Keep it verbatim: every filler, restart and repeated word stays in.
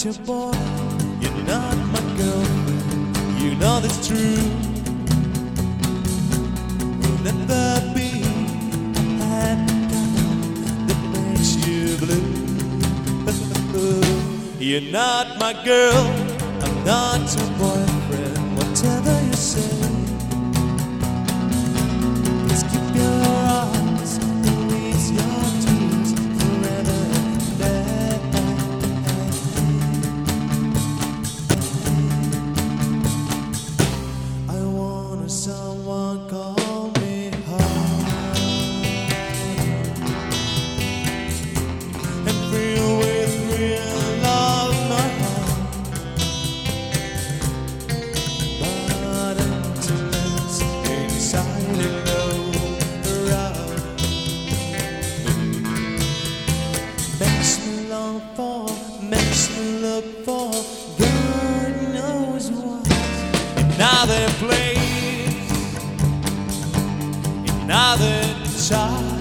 not your boy, you're not my girlfriend. You know that's true. Will never be a happy guy that makes you blue. You're not my girl, I'm not your boyfriend. Whatever you say, please keep your arms and release your tears forever and ever. I want someone call me home and feel with real love my heart. But until it's inside and around, makes me long for, makes me look for God knows what. Another place, another child.